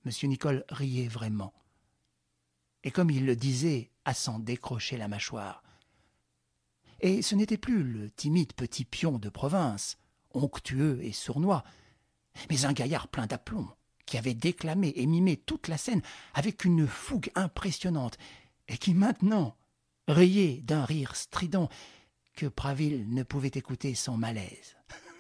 M. Nicole riait vraiment. Et comme il le disait, à s'en décrocher la mâchoire. Et ce n'était plus le timide petit pion de province, onctueux et sournois, mais un gaillard plein d'aplomb, qui avait déclamé et mimé toute la scène avec une fougue impressionnante, et qui maintenant riait d'un rire strident que Praville ne pouvait écouter sans malaise.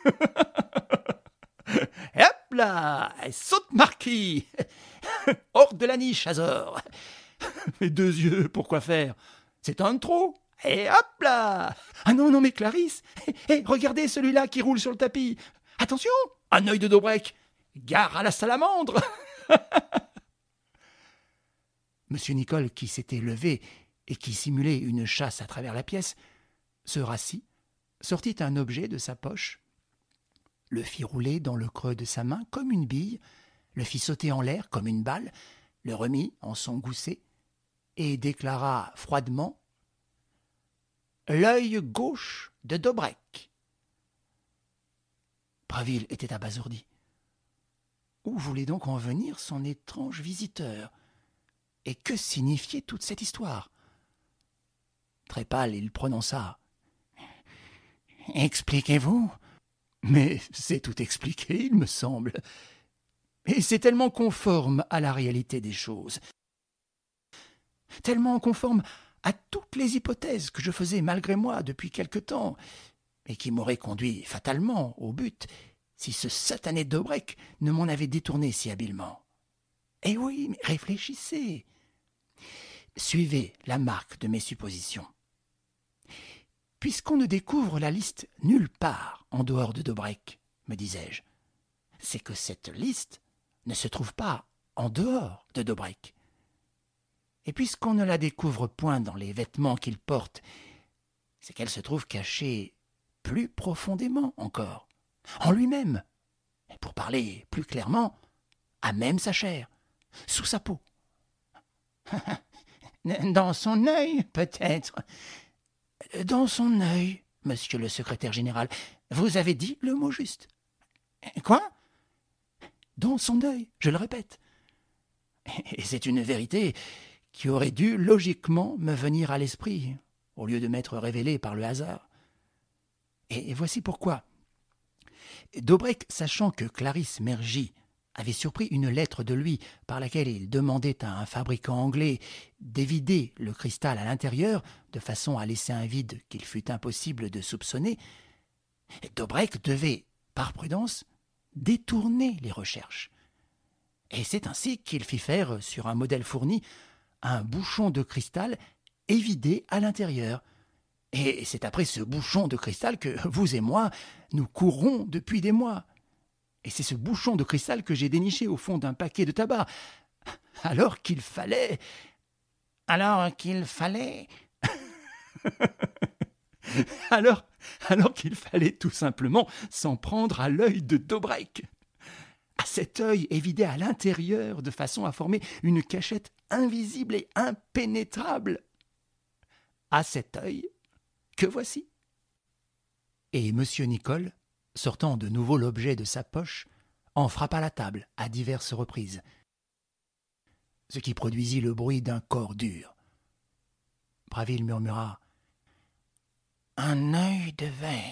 « Hop là, saute marquis, hors de la niche, Azor. Mes deux yeux, pourquoi faire? C'est un de trop. Et hop là! Ah non, non, mais Clarisse, regardez celui-là qui roule sur le tapis. Attention, un œil de Daubrec. Gare à la salamandre. » Monsieur Nicole, qui s'était levé et qui simulait une chasse à travers la pièce, se rassit, sortit un objet de sa poche, le fit rouler dans le creux de sa main comme une bille, le fit sauter en l'air comme une balle, le remit en son gousset et déclara froidement « L'œil gauche de Daubrec. » Praville était abasourdi. Où voulait donc en venir son étrange visiteur? Et que signifiait toute cette histoire? Très pâle, il prononça « Expliquez-vous » Mais c'est tout expliqué, il me semble. Et c'est tellement conforme à la réalité des choses, tellement conforme à toutes les hypothèses que je faisais malgré moi depuis quelque temps, et qui m'auraient conduit fatalement au but si ce satané Daubrec ne m'en avait détourné si habilement. Eh oui, mais réfléchissez. Suivez la marque de mes suppositions. Puisqu'on ne découvre la liste nulle part en dehors de Daubrec, me disais-je, c'est que cette liste ne se trouve pas en dehors de Daubrec. Et puisqu'on ne la découvre point dans les vêtements qu'il porte, c'est qu'elle se trouve cachée plus profondément encore, en lui-même, et pour parler plus clairement, à même sa chair, sous sa peau. Dans son œil, peut-être. Dans son œil, monsieur le secrétaire général. Vous avez dit le mot juste. Quoi? Dans son œil, je le répète. Et c'est une vérité qui aurait dû logiquement me venir à l'esprit, au lieu de m'être révélée par le hasard. Et voici pourquoi. Daubrec, sachant que Clarisse Mergy avait surpris une lettre de lui par laquelle il demandait à un fabricant anglais d'évider le cristal à l'intérieur de façon à laisser un vide qu'il fût impossible de soupçonner, Daubrec devait, par prudence, détourner les recherches. Et c'est ainsi qu'il fit faire, sur un modèle fourni, un bouchon de cristal évidé à l'intérieur. Et c'est après ce bouchon de cristal que vous et moi, nous courons depuis des mois. Et c'est ce bouchon de cristal que j'ai déniché au fond d'un paquet de tabac. Alors qu'il fallait... Alors qu'il fallait qu'il fallait tout simplement s'en prendre à l'œil de Daubrec. À cet œil évidé à l'intérieur de façon à former une cachette invisible et impénétrable. À cet œil que voici. Et M. Nicole, sortant de nouveau l'objet de sa poche, en frappa la table à diverses reprises, ce qui produisit le bruit d'un corps dur. Praville murmura « Un œil de verre. »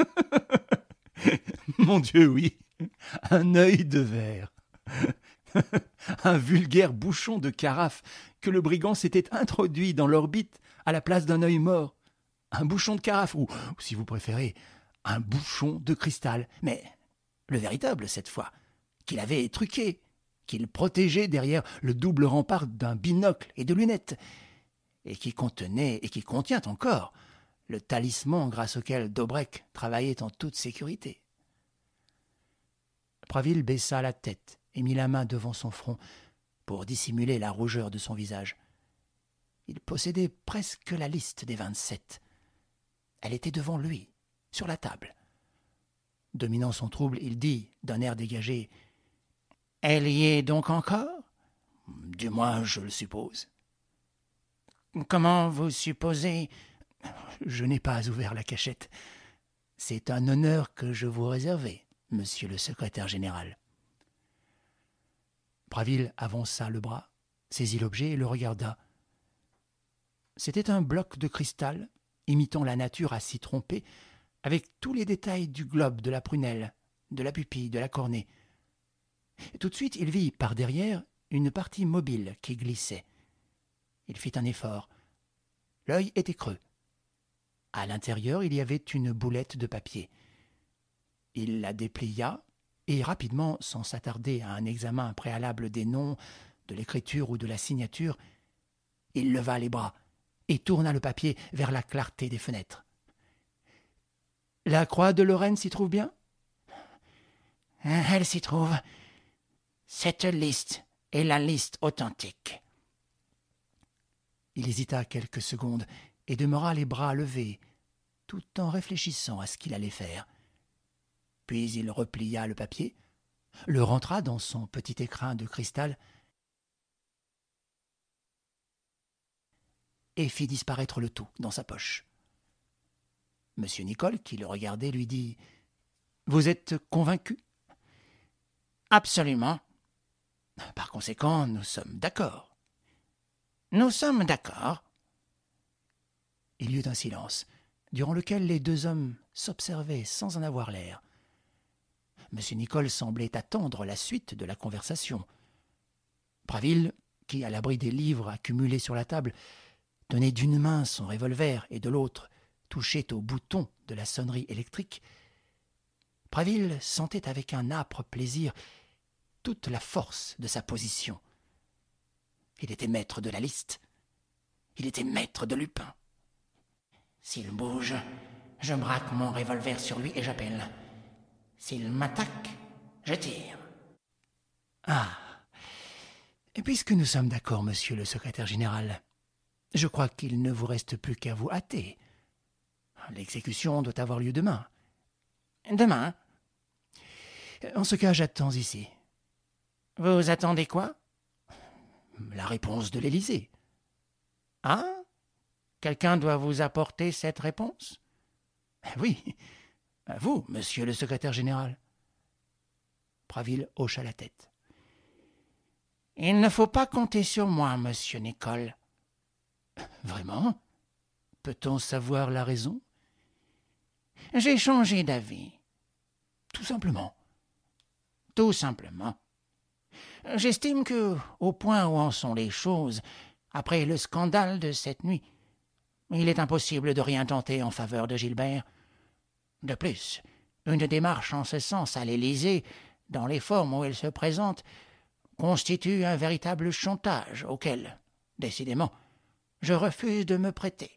Mon Dieu, oui, un œil de verre. Un vulgaire bouchon de carafe que le brigand s'était introduit dans l'orbite à la place d'un œil mort. Un bouchon de carafe, ou si vous préférez, un bouchon de cristal, mais le véritable cette fois, qu'il avait truqué, qu'il protégeait derrière le double rempart d'un binocle et de lunettes, et qui contenait et qui contient encore le talisman grâce auquel Daubrec travaillait en toute sécurité. Praville baissa la tête et mit la main devant son front pour dissimuler la rougeur de son visage. Il possédait presque la liste des 27. Elle était devant lui, sur la table. Dominant son trouble, il dit, d'un air dégagé, « Elle y est donc encore ?»« Du moins, je le suppose. »« Comment vous supposez ?»« Je n'ai pas ouvert la cachette. C'est un honneur que je vous réservais, monsieur le secrétaire général. » Praville avança le bras, saisit l'objet et le regarda. C'était un bloc de cristal, imitant la nature à s'y tromper, avec tous les détails du globe, de la prunelle, de la pupille, de la cornée. Tout de suite, il vit par derrière une partie mobile qui glissait. Il fit un effort. L'œil était creux. À l'intérieur, il y avait une boulette de papier. Il la déplia et rapidement, sans s'attarder à un examen préalable des noms, de l'écriture ou de la signature, il leva les bras et tourna le papier vers la clarté des fenêtres. « La croix de Lorraine s'y trouve bien ?»« Elle s'y trouve. Cette liste est la liste authentique. » Il hésita quelques secondes et demeura les bras levés, tout en réfléchissant à ce qu'il allait faire. Puis il replia le papier, le rentra dans son petit écrin de cristal et fit disparaître le tout dans sa poche. M. Nicole, qui le regardait, lui dit « Vous êtes convaincu ?»« Absolument. Par conséquent, nous sommes d'accord. »« Nous sommes d'accord. » Il y eut un silence, durant lequel les deux hommes s'observaient sans en avoir l'air. M. Nicole semblait attendre la suite de la conversation. Praville, qui, à l'abri des livres accumulés sur la table, tenait d'une main son revolver et de l'autre touchait au bouton de la sonnerie électrique, Praville sentait avec un âpre plaisir toute la force de sa position. Il était maître de la liste. Il était maître de Lupin. S'il bouge, je braque mon revolver sur lui et j'appelle. S'il m'attaque, je tire. Ah, et puisque nous sommes d'accord, monsieur le secrétaire général, je crois qu'il ne vous reste plus qu'à vous hâter. L'exécution doit avoir lieu demain. Demain? En ce cas, j'attends ici. Vous attendez quoi? La réponse de l'Élysée. Ah? Quelqu'un doit vous apporter cette réponse? Oui, à vous, monsieur le secrétaire général. Praville hocha la tête. Il ne faut pas compter sur moi, monsieur Nicole. Vraiment? Peut-on savoir la raison? J'ai changé d'avis. Tout simplement. Tout simplement. J'estime que, au point où en sont les choses, après le scandale de cette nuit, il est impossible de rien tenter en faveur de Gilbert. De plus, une démarche en ce sens à l'Élysée, dans les formes où elle se présente, constitue un véritable chantage auquel, décidément, je refuse de me prêter.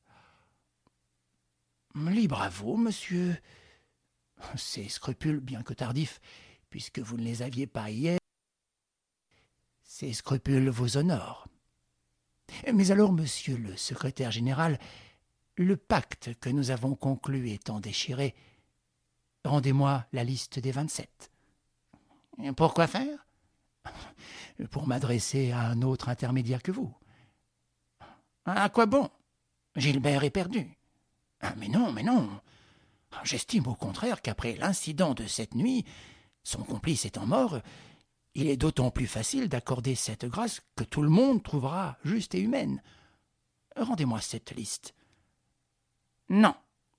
Libre à vous, monsieur. Ces scrupules, bien que tardifs, puisque vous ne les aviez pas hier, ces scrupules vous honorent. Mais alors, monsieur le secrétaire général, le pacte que nous avons conclu étant déchiré, rendez-moi la liste des 27. Pourquoi faire? Pour m'adresser à un autre intermédiaire que vous. À quoi bon? Gilbert est perdu. Mais non, mais non. J'estime au contraire qu'après l'incident de cette nuit, son complice étant mort, il est d'autant plus facile d'accorder cette grâce que tout le monde trouvera juste et humaine. Rendez-moi cette liste. Non.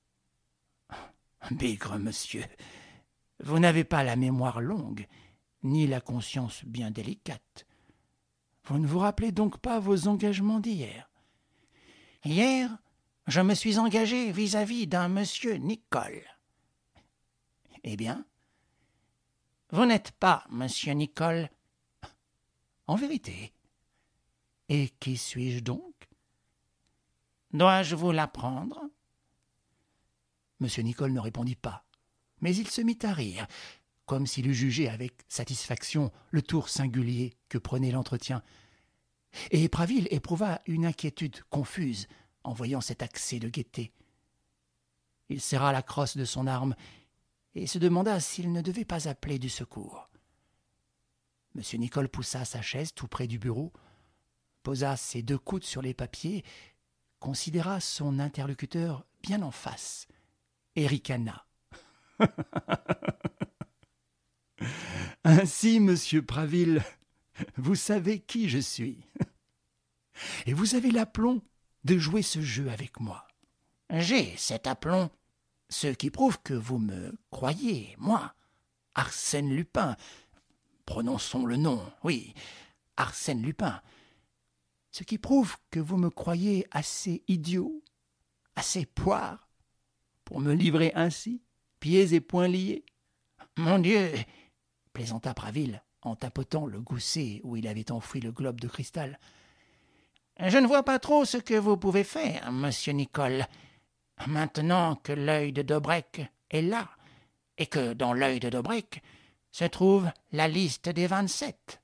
Bigre, monsieur, vous n'avez pas la mémoire longue, ni la conscience bien délicate. Vous ne vous rappelez donc pas vos engagements d'hier? Hier, je me suis engagé vis-à-vis d'un monsieur Nicole. Eh bien, vous n'êtes pas monsieur Nicole. En vérité. Et qui suis-je donc? Dois-je vous l'apprendre? Monsieur Nicole ne répondit pas, mais il se mit à rire, comme s'il eût jugé avec satisfaction le tour singulier que prenait l'entretien. Et Praville éprouva une inquiétude confuse en voyant cet accès de gaieté. Il serra la crosse de son arme et se demanda s'il ne devait pas appeler du secours. M. Nicole poussa sa chaise tout près du bureau, posa ses deux coudes sur les papiers, considéra son interlocuteur bien en face et ricana. « Ainsi, monsieur Praville, Vous savez qui je suis. Et vous avez l'aplomb de jouer ce jeu avec moi. J'ai cet aplomb, ce qui prouve que vous me croyez, moi, Arsène Lupin. Prononçons le nom, oui, Arsène Lupin. Ce qui prouve que vous me croyez assez idiot, assez poire, pour me livrer ainsi, pieds et poings liés. Mon Dieu, plaisanta Praville en tapotant le gousset où il avait enfoui le globe de cristal. Je ne vois pas trop ce que vous pouvez faire, monsieur Nicole, maintenant que l'œil de Dobrek est là, et que dans l'œil de Dobrek se trouve la liste des 27.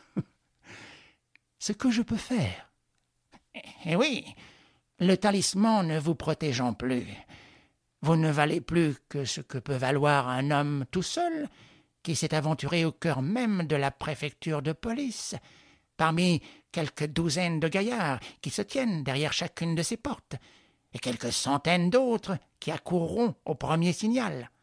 Ce que je peux faire. Eh oui, le talisman ne vous protégeant plus, vous ne valez plus que ce que peut valoir un homme tout seul, qui s'est aventuré au cœur même de la préfecture de police, parmi quelques douzaines de gaillards qui se tiennent derrière chacune de ces portes, et quelques centaines d'autres qui accourront au premier signal.